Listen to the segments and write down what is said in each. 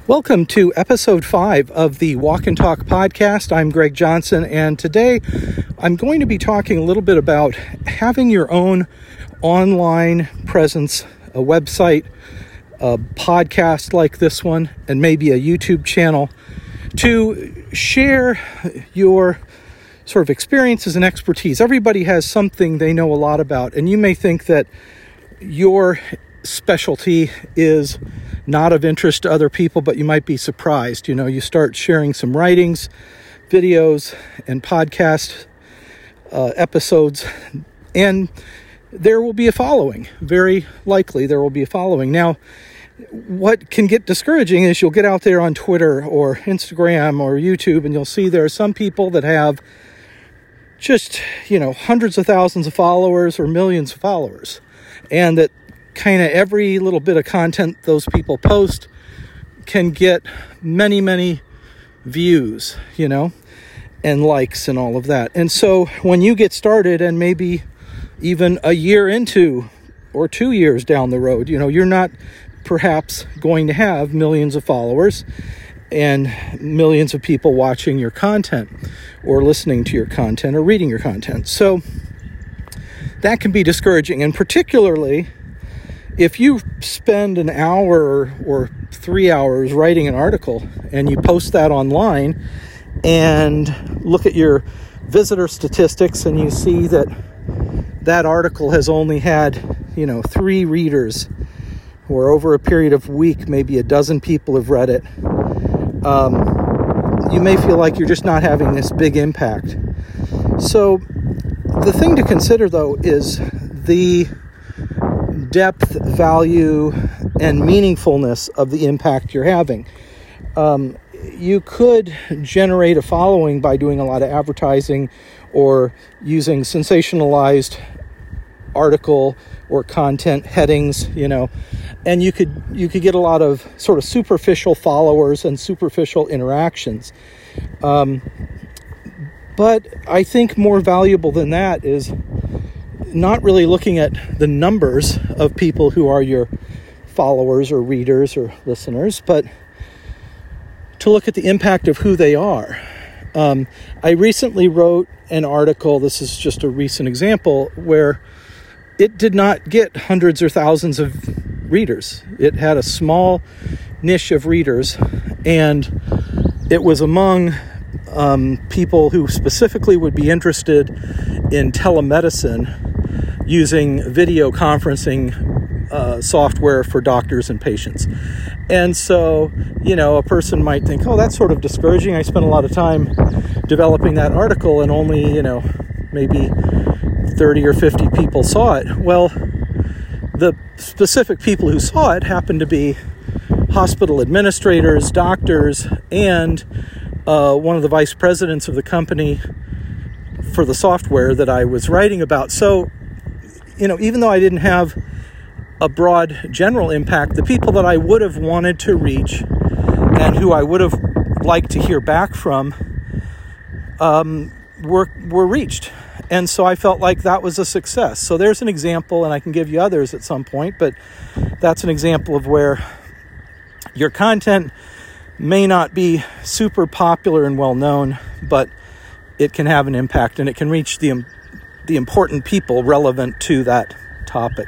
Welcome to episode 5 of the Walk and Talk podcast. I'm Greg Johnson, and today I'm going to be talking a little bit about having your own online presence, a website, a podcast like this one, and maybe a YouTube channel to share your sort of experiences and expertise. Everybody has something they know a lot about, and you may think that your specialty is not of interest to other people, but you might be surprised. You start sharing some writings, videos, and podcast episodes, and there will be a following. Very likely there will be a following. Now, what can get discouraging is you'll get out there on Twitter or Instagram or YouTube, and you'll see there are some people that have just, hundreds of thousands of followers or millions of followers, and that kind of every little bit of content those people post can get many, many views, and likes and all of that. And so when you get started and maybe even a year into or 2 years down the road, you're not perhaps going to have millions of followers and millions of people watching your content or listening to your content or reading your content. So that can be discouraging, and particularly if you spend an hour or 3 hours writing an article and you post that online and look at your visitor statistics and you see that that article has only had, 3 readers, or over a period of a week, maybe a dozen people have read it, you may feel like you're just not having this big impact. So the thing to consider, though, is the depth, value, and meaningfulness of the impact you're having. You could generate a following by doing a lot of advertising or using sensationalized article or content headings, and you could get a lot of sort of superficial followers and superficial interactions. But I think more valuable than that is not really looking at the numbers of people who are your followers or readers or listeners, but to look at the impact of who they are. I recently wrote an article, this is just a recent example, where it did not get hundreds or thousands of readers. It had a small niche of readers, and it was among people who specifically would be interested in telemedicine using video conferencing software for doctors and patients. And so, a person might think, oh, that's sort of discouraging. I spent a lot of time developing that article and only, maybe 30 or 50 people saw it. Well, the specific people who saw it happened to be hospital administrators, doctors, and one of the vice presidents of the company for the software that I was writing about. So, even though I didn't have a broad general impact, the people that I would have wanted to reach and who I would have liked to hear back from were reached. And so I felt like that was a success. So there's an example, and I can give you others at some point, but that's an example of where your content may not be super popular and well known, but it can have an impact and it can reach the important people relevant to that topic.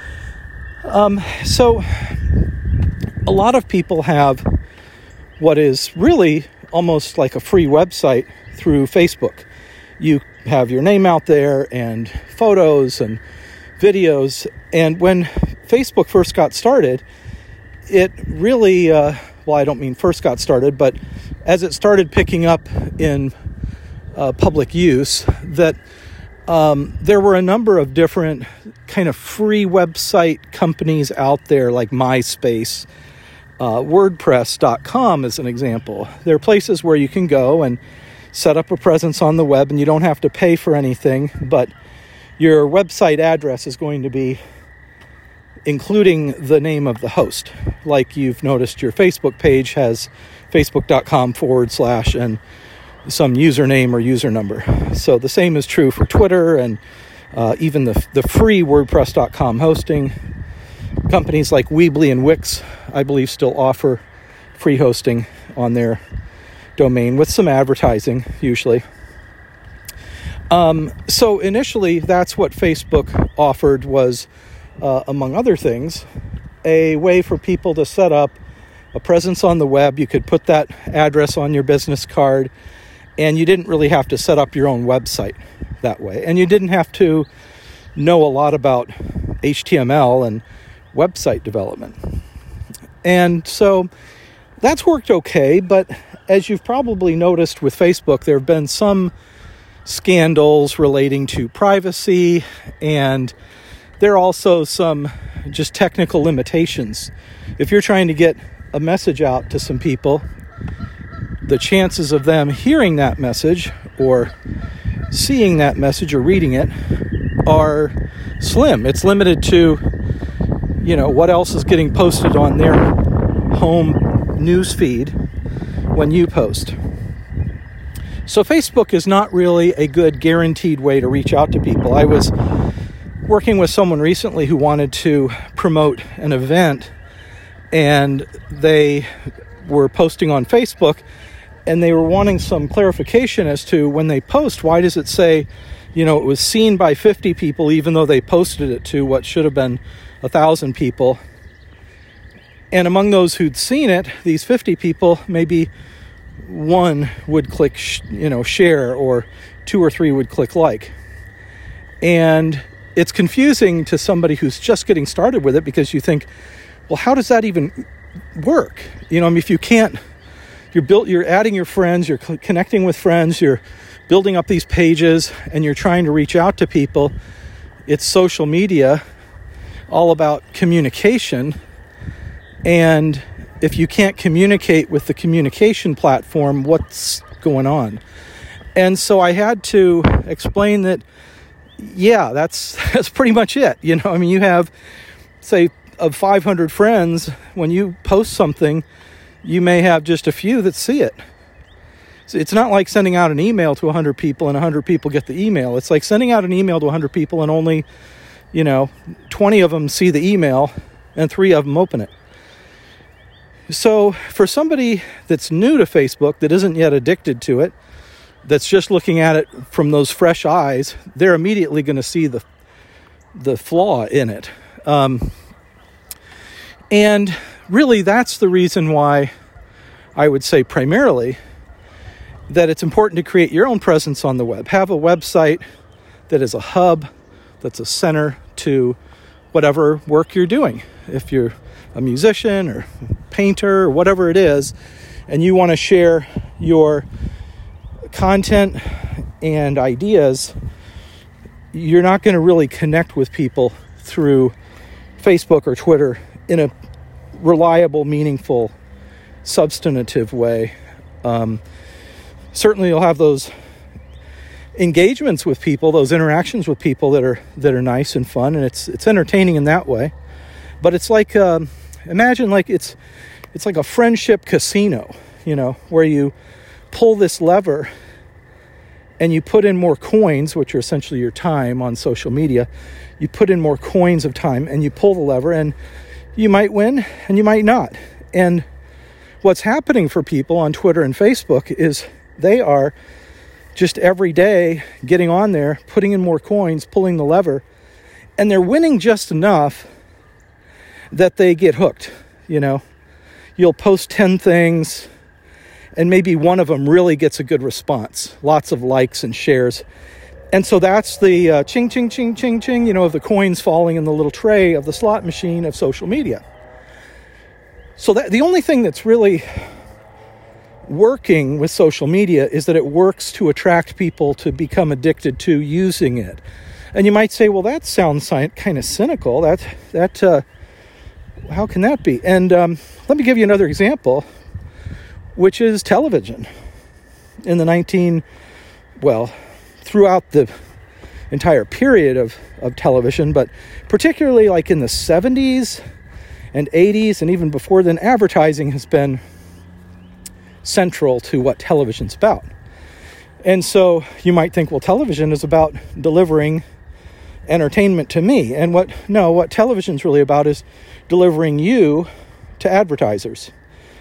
So a lot of people have what is really almost like a free website through Facebook. You have your name out there and photos and videos. And when Facebook first got started, it really, I don't mean first got started, but as it started picking up in public use, that there were a number of different kind of free website companies out there, like MySpace, WordPress.com is an example. There are places where you can go and set up a presence on the web and you don't have to pay for anything, but your website address is going to be including the name of the host. Like you've noticed your Facebook page has facebook.com/ and some username or user number. So the same is true for Twitter and even the free WordPress.com hosting. Companies like Weebly and Wix, I believe, still offer free hosting on their domain with some advertising usually. So initially, that's what Facebook offered was, among other things, a way for people to set up a presence on the web. You could put that address on your business card, and you didn't really have to set up your own website that way. And you didn't have to know a lot about HTML and website development. And so that's worked okay, but as you've probably noticed with Facebook, there have been some scandals relating to privacy, and there are also some just technical limitations. If you're trying to get a message out to some people, the chances of them hearing that message or seeing that message or reading it are slim. It's limited to, what else is getting posted on their home news feed when you post. So Facebook is not really a good guaranteed way to reach out to people. I was working with someone recently who wanted to promote an event, and they were posting on Facebook, and they were wanting some clarification as to when they post, why does it say, it was seen by 50 people even though they posted it to what should have been 1,000 people. And among those who'd seen it, these 50 people, maybe one would click, share, or 2 or 3 would click like. And it's confusing to somebody who's just getting started with it, because you think, well, how does that even work? If you can't, you're adding your friends, you're connecting with friends, you're building up these pages, and you're trying to reach out to people. It's social media, all about communication. And if you can't communicate with the communication platform, what's going on? And so I had to explain that, that's pretty much it. You have, say, of 500 friends, when you post something, you may have just a few that see it. So it's not like sending out an email to 100 people and 100 people get the email. It's like sending out an email to 100 people and only, 20 of them see the email and 3 of them open it. So for somebody that's new to Facebook, that isn't yet addicted to it, that's just looking at it from those fresh eyes, they're immediately going to see the flaw in it. And really, that's the reason why I would say primarily that it's important to create your own presence on the web. Have a website that is a hub, that's a center to whatever work you're doing. If you're a musician or painter or whatever it is, and you want to share your content and ideas, you're not going to really connect with people through Facebook or Twitter in a reliable, meaningful, substantive way. Certainly you'll have those engagements with people, those interactions with people that are nice and fun, and it's entertaining in that way. But it's like imagine like it's like a friendship casino, where you pull this lever and you put in more coins, which are essentially your time on social media. You put in more coins of time and you pull the lever, and you might win and you might not. And what's happening for people on Twitter and Facebook is they are just every day getting on there, putting in more coins, pulling the lever, and they're winning just enough that they get hooked. You'll post 10 things and maybe one of them really gets a good response, lots of likes and shares. And so that's the ching, ching, ching, ching, ching, of the coins falling in the little tray of the slot machine of social media. So that the only thing that's really working with social media is that it works to attract people to become addicted to using it. And you might say, well, that sounds kind of cynical. How can that be? And let me give you another example, which is television. In the throughout the entire period of television, but particularly like in the 70s and 80s and even before then, advertising has been central to what television's about. And so you might think, well, television is about delivering entertainment to me. And what television's really about is delivering you to advertisers.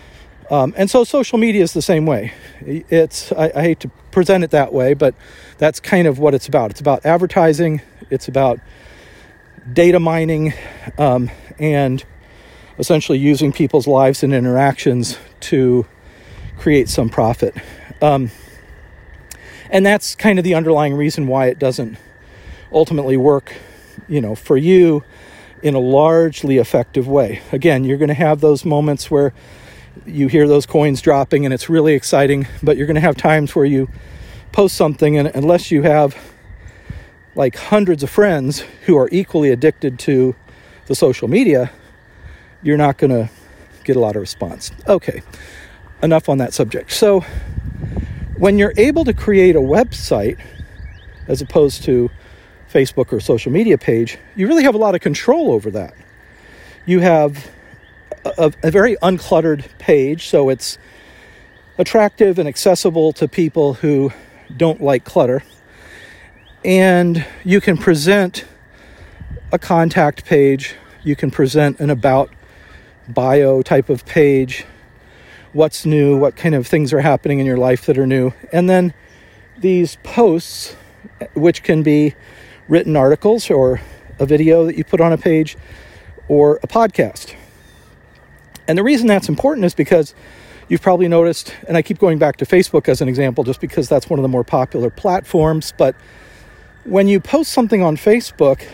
And so social media is the same way. I hate to present it that way, but that's kind of what it's about. It's about advertising. It's about data mining, and essentially using people's lives and interactions to create some profit. And that's kind of the underlying reason why it doesn't ultimately work, for you in a largely effective way. Again, you're going to have those moments where you hear those coins dropping and it's really exciting, but you're going to have times where you post something, and unless you have like hundreds of friends who are equally addicted to the social media, you're not going to get a lot of response. Okay, enough on that subject. So when you're able to create a website as opposed to Facebook or social media page, you really have a lot of control over that. You have a very uncluttered page, so it's attractive and accessible to people who don't like clutter. And you can present a contact page, you can present an about bio type of page, what's new, what kind of things are happening in your life that are new. And then these posts, which can be written articles or a video that you put on a page or a podcast. And the reason that's important is because you've probably noticed, and I keep going back to Facebook as an example just because that's one of the more popular platforms, but when you post something on Facebook,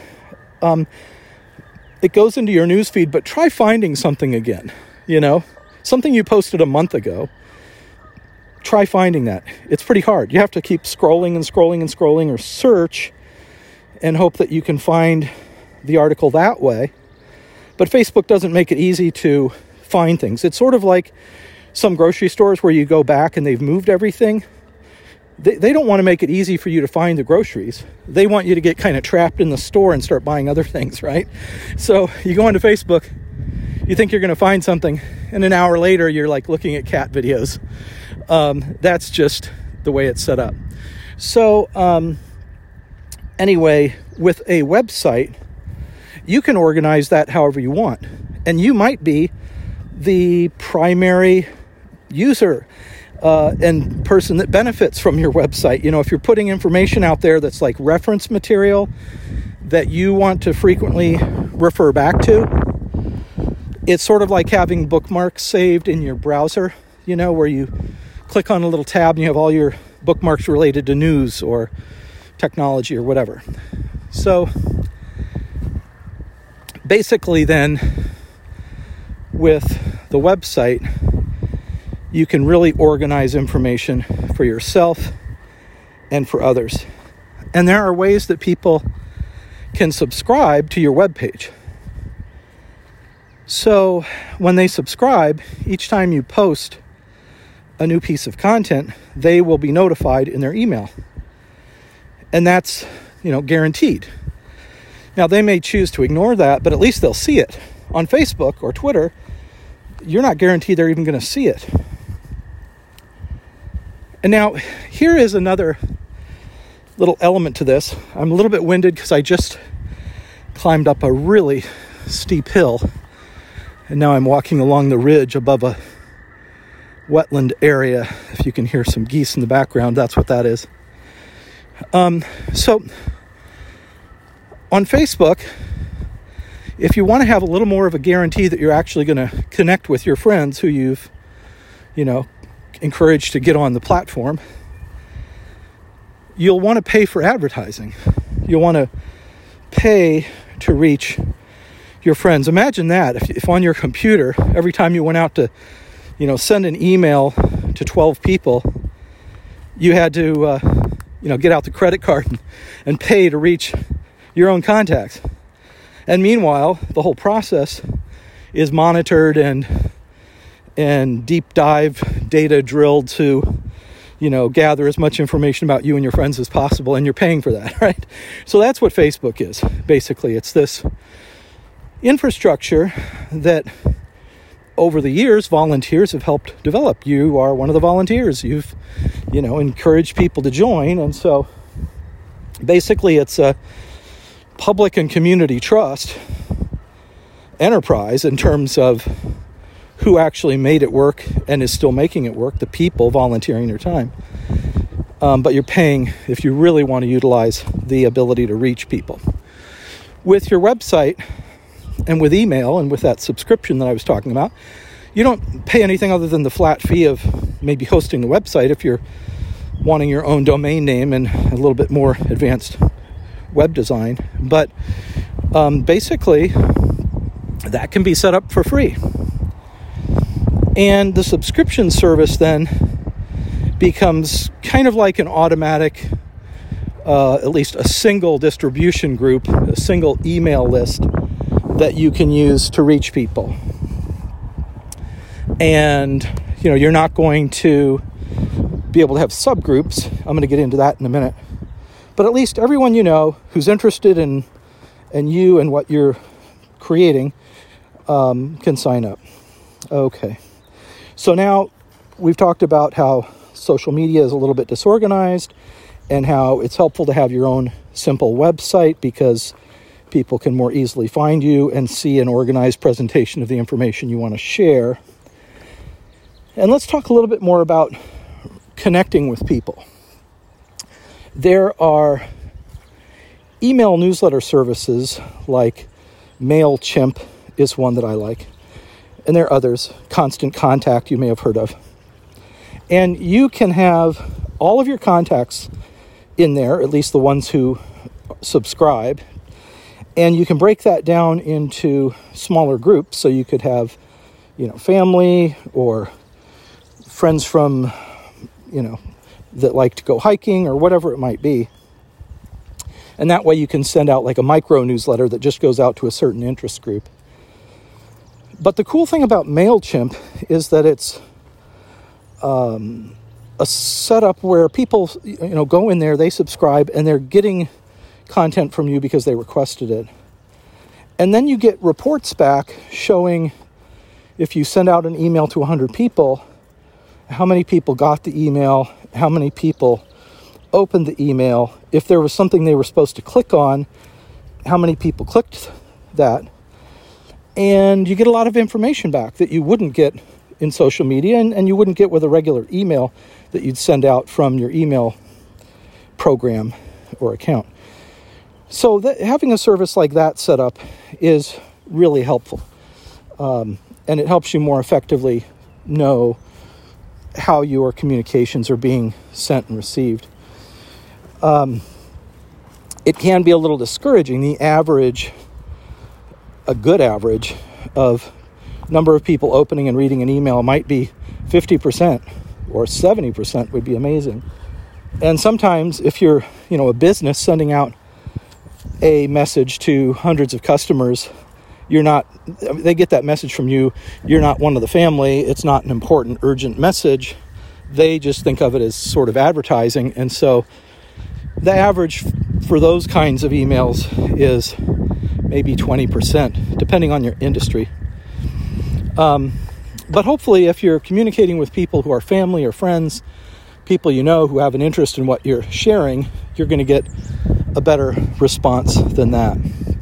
it goes into your newsfeed, but try finding something again, something you posted a month ago. Try finding that. It's pretty hard. You have to keep scrolling and scrolling and scrolling, or search and hope that you can find the article that way. But Facebook doesn't make it easy to find things. It's sort of like some grocery stores where you go back and they've moved everything. They don't want to make it easy for you to find the groceries. They want you to get kind of trapped in the store and start buying other things, right? So you go onto Facebook, you think you're going to find something, and an hour later you're like looking at cat videos. That's just the way it's set up. So anyway, with a website, you can organize that however you want. And you might be the primary user and person that benefits from your website. If you're putting information out there that's like reference material that you want to frequently refer back to, it's sort of like having bookmarks saved in your browser, where you click on a little tab and you have all your bookmarks related to news or technology or whatever. So basically then, with the website, you can really organize information for yourself and for others. And there are ways that people can subscribe to your webpage. So when they subscribe, each time you post a new piece of content, they will be notified in their email. And that's, guaranteed. Now, they may choose to ignore that, but at least they'll see it. On Facebook or Twitter, you're not guaranteed they're even going to see it. And now, here is another little element to this. I'm a little bit winded because I just climbed up a really steep hill, and now I'm walking along the ridge above a wetland area. If you can hear some geese in the background, that's what that is. So on Facebook, if you want to have a little more of a guarantee that you're actually going to connect with your friends who you've, encouraged to get on the platform, you'll want to pay for advertising. You'll want to pay to reach your friends. Imagine that if on your computer, every time you went out to, send an email to 12 people, you had to, get out the credit card and pay to reach your own contacts. And meanwhile, the whole process is monitored and deep dive data drilled to, gather as much information about you and your friends as possible, and you're paying for that, right? So that's what Facebook is. Basically, it's this infrastructure that over the years, volunteers have helped develop. You are one of the volunteers. You've, encouraged people to join. And so basically it's a public and community trust enterprise in terms of who actually made it work and is still making it work, the people volunteering their time. But you're paying if you really want to utilize the ability to reach people. With your website and with email and with that subscription that I was talking about, you don't pay anything other than the flat fee of maybe hosting the website if you're wanting your own domain name and a little bit more advanced web design. But basically, that can be set up for free. And the subscription service then becomes kind of like an automatic, at least a single distribution group, a single email list that you can use to reach people. And, you're not going to be able to have subgroups. I'm going to get into that in a minute. But at least everyone who's interested in you and what you're creating can sign up. Okay. So now we've talked about how social media is a little bit disorganized and how it's helpful to have your own simple website because people can more easily find you and see an organized presentation of the information you want to share. And let's talk a little bit more about connecting with people. There are email newsletter services like MailChimp is one that I like. And there are others. Constant Contact you may have heard of. And you can have all of your contacts in there, at least the ones who subscribe. And you can break that down into smaller groups. So you could have, family or friends from, that like to go hiking or whatever it might be. And that way you can send out like a micro newsletter that just goes out to a certain interest group. But the cool thing about MailChimp is that it's a setup where people, go in there, they subscribe, and they're getting content from you because they requested it. And then you get reports back showing if you send out an email to 100 people, how many people got the email, how many people opened the email, if there was something they were supposed to click on, how many people clicked that. And you get a lot of information back that you wouldn't get in social media and you wouldn't get with a regular email that you'd send out from your email program or account. So having a service like that set up is really helpful. And it helps you more effectively know how your communications are being sent and received. It can be a little discouraging. A good average of number of people opening and reading an email might be 50% or 70% would be amazing. And sometimes if you're, a business sending out a message to hundreds of customers, they get that message from you, you're not one of the family, it's not an important, urgent message. They just think of it as sort of advertising. And so the average for those kinds of emails is maybe 20%, depending on your industry. But hopefully, if you're communicating with people who are family or friends, people who have an interest in what you're sharing, you're going to get a better response than that.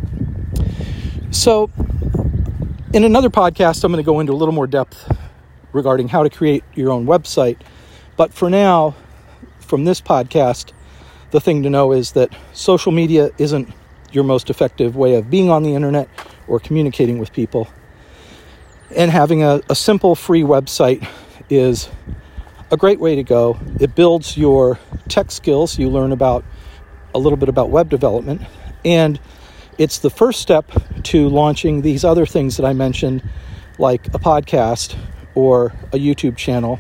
So, in another podcast, I'm going to go into a little more depth regarding how to create your own website. But for now, from this podcast, the thing to know is that social media isn't your most effective way of being on the internet or communicating with people. And having a simple free website is a great way to go. It builds your tech skills. You learn a little bit about web development. And it's the first step to launching these other things that I mentioned, like a podcast or a YouTube channel,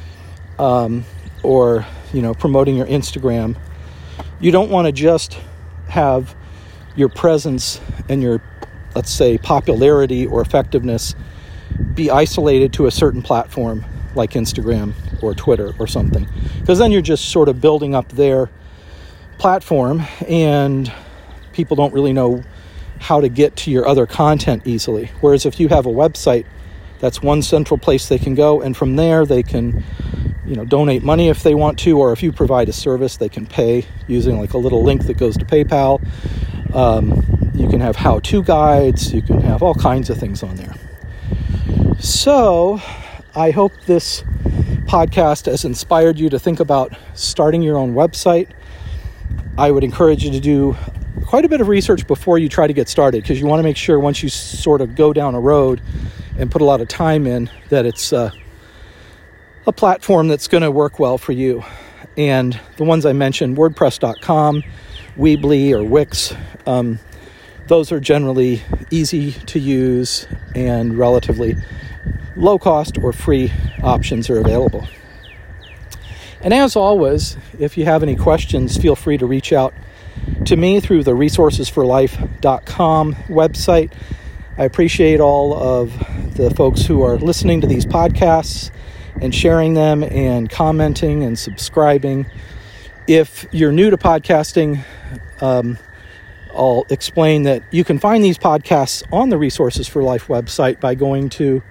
or promoting your Instagram. You don't want to just have your presence and your, let's say, popularity or effectiveness be isolated to a certain platform like Instagram or Twitter or something, because then you're just sort of building up their platform and people don't really know how to get to your other content easily. Whereas if you have a website, that's one central place they can go, and from there they can donate money if they want to, or if you provide a service, they can pay using like a little link that goes to PayPal. You can have how-to guides, you can have all kinds of things on there. So I hope this podcast has inspired you to think about starting your own website. I would encourage you to do quite a bit of research before you try to get started, because you want to make sure once you sort of go down a road and put a lot of time in, that it's a platform that's going to work well for you. And the ones I mentioned, WordPress.com, Weebly, or Wix, those are generally easy to use and relatively low cost or free options are available. And as always, if you have any questions, feel free to reach out to me through the resourcesforlife.com website. I appreciate all of the folks who are listening to these podcasts and sharing them and commenting and subscribing. If you're new to podcasting, I'll explain that you can find these podcasts on the Resources for Life website by going to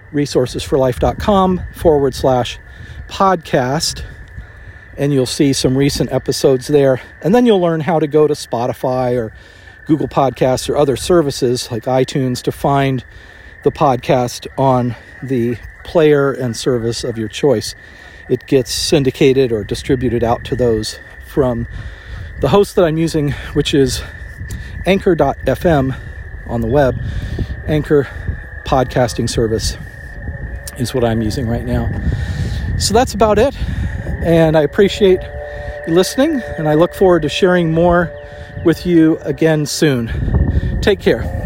resourcesforlife.com/podcast, and you'll see some recent episodes there. And then you'll learn how to go to Spotify or Google Podcasts or other services like iTunes to find the podcast on the player and service of your choice. It gets syndicated or distributed out to those from the host that I'm using, which is Anchor.fm on the web. Anchor podcasting service is what I'm using right now. So that's about it. And I appreciate you listening, and I look forward to sharing more with you again soon. Take care.